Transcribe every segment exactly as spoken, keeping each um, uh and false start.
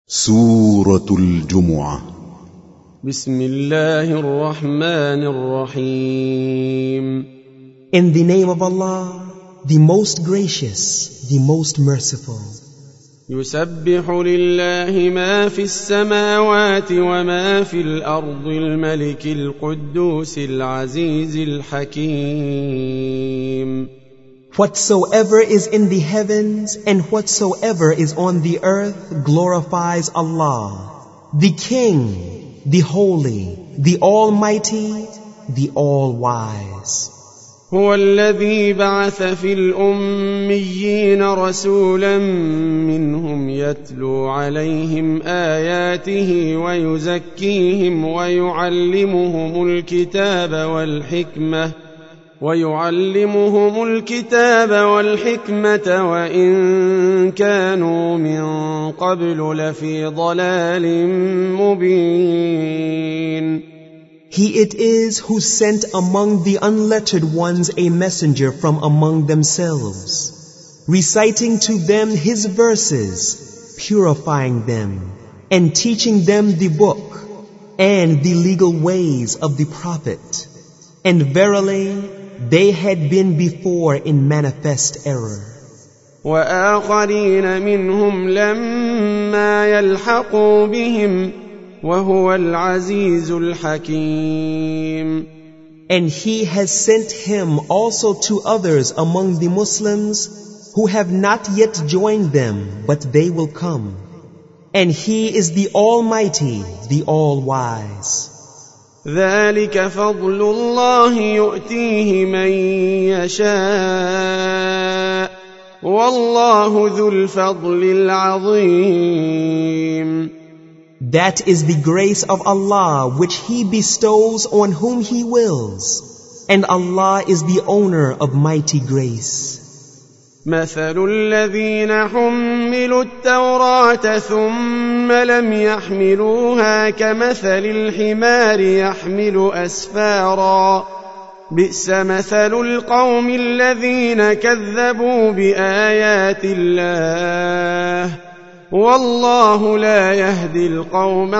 سورة الجمعة. بسم الله الرحمن الرحيم. In the name of Allah, the most gracious, the most merciful. يسبح لله ما في السماوات وما في الأرض الملك القدوس العزيز الحكيم. Whatsoever is in the heavens and whatsoever is on the earth glorifies Allah, the King, the Holy, the Almighty, the All-Wise. هو الذي بعث في الأميين رسولا منهم يتلو عليهم آياته ويزكيهم ويعلمهم الكتاب والحكمة ويعلمهم الكتاب والحكمة وإن كانوا من قبل لفي ضلال مبين. He it is who sent among the unlettered ones a messenger from among themselves, reciting to them his verses, purifying them, and teaching them the book and the legal ways of the Prophet. And verily, they had been before in manifest error. وآخرين منهم لما يلحقوا بهم وهو العزيز الحكيم. And he has sent him also to others among the Muslims who have not yet joined them, but they will come. And he is the Almighty, the All-Wise. ذلك فضل الله يؤتيه من يشاء والله ذو الفضل العظيم. That is the grace of Allah which He bestows on whom He wills, and Allah is the owner of mighty grace. مثل الذين حملوا التوراة ثم لم يحملوها كمثل الحمار يحمل أسفارا بئس مثل القوم الذين كذبوا بآيات الله والله لا يهدي القوم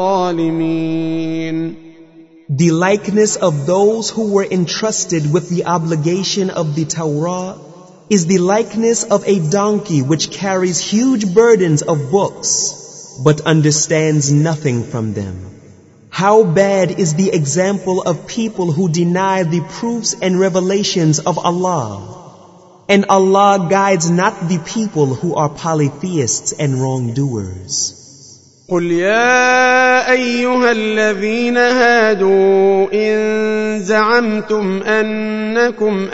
الظالمين. The likeness of those who were entrusted with the obligation of the Torah is the likeness of a donkey which carries huge burdens of books, but understands nothing from them. How bad is the example of people who deny the proofs and revelations of Allah. And Allah guides not the people who are polytheists and wrongdoers. قل يا أيها الذين هادوا إن زعمتم أنكم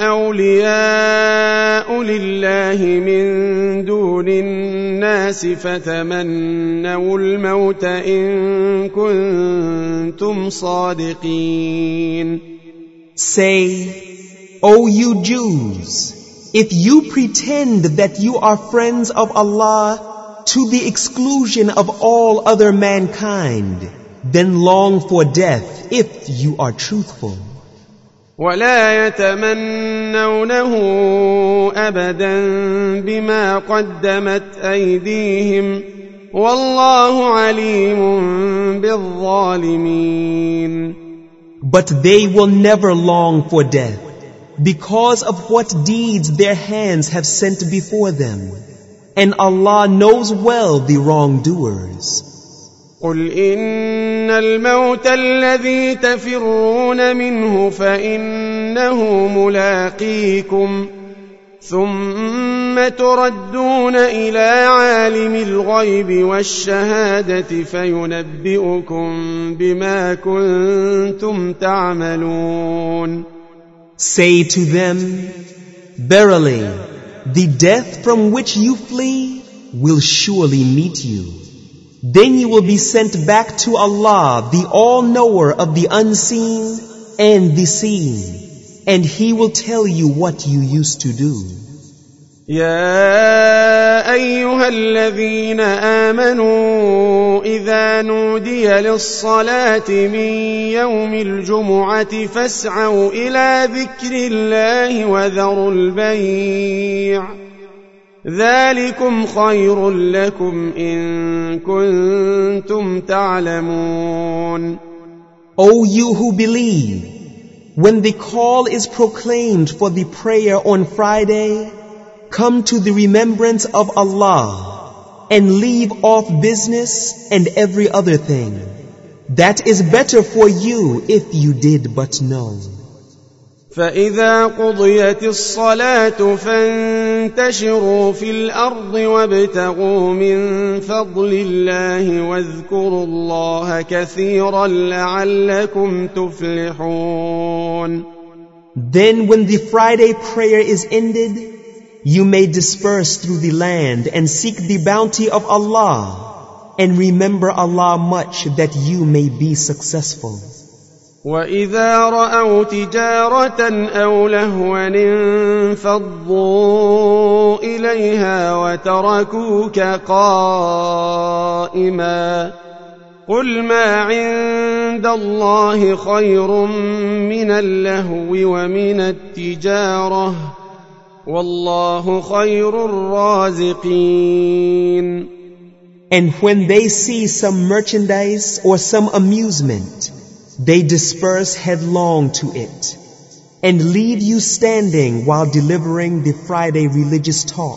أولياء لله من دون الناس فتمنوا الموت إن كنتم صادقين. Say, O you Jews, if you pretend that you are friends of Allah to the exclusion of all other mankind, then long for death if you are truthful. ولا يتمنونه أبدا بما قدمت أيديهم والله عليم بالظالمين. But they will never long for death because of what deeds their hands have sent before them. And Allah knows well the wrongdoers. قل إن الموت الذي تفرون منه فإنه ملاقيكم ثم تردون إلى عالم الغيب والشهادة فينبئكم بما كنتم تعملون. Say to them, verily, the death from which you flee will surely meet you. Then you will be sent back to Allah, the all-knower of the unseen and the seen, and He will tell you what you used to do. يا أيها الذين آمنوا إذا نودي للصلاة من يوم الجمعة فاسعوا إلى ذكر الله وذروا البيع ذلكم خير لكم إن كنتم تعلمون. O you who believe, when the call is proclaimed for the prayer on Friday, come to the remembrance of Allah and leave off business and every other thing. That is better for you if you did but know. فإذا قضيت الصلاة فانتشروا في الأرض وابتغوا من فضل الله واذكروا الله كثيرا لعلكم تفلحون. Then when the Friday prayer is ended, you may disperse through the land and seek the bounty of Allah and remember Allah much that you may be successful. وَإِذَا رَأَوْا تِجَارَةً أَوْ لَهْوًا انفَضُّوا إِلَيْهَا وَتَرَكُوكَ قَائِمًا قُلْ مَا عِندَ اللَّهِ خَيْرٌ مِّنَ اللَّهْوِ وَمِنَ التِّجَارَةِ وَاللَّهُ خَيْرُ الرَّازِقِينَ. And when they see some merchandise or some amusement, they disperse headlong to it and leave you standing while delivering the Friday religious talk.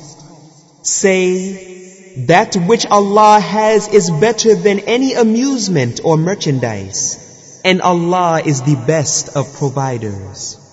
Say, that which Allah has is better than any amusement or merchandise, and Allah is the best of providers.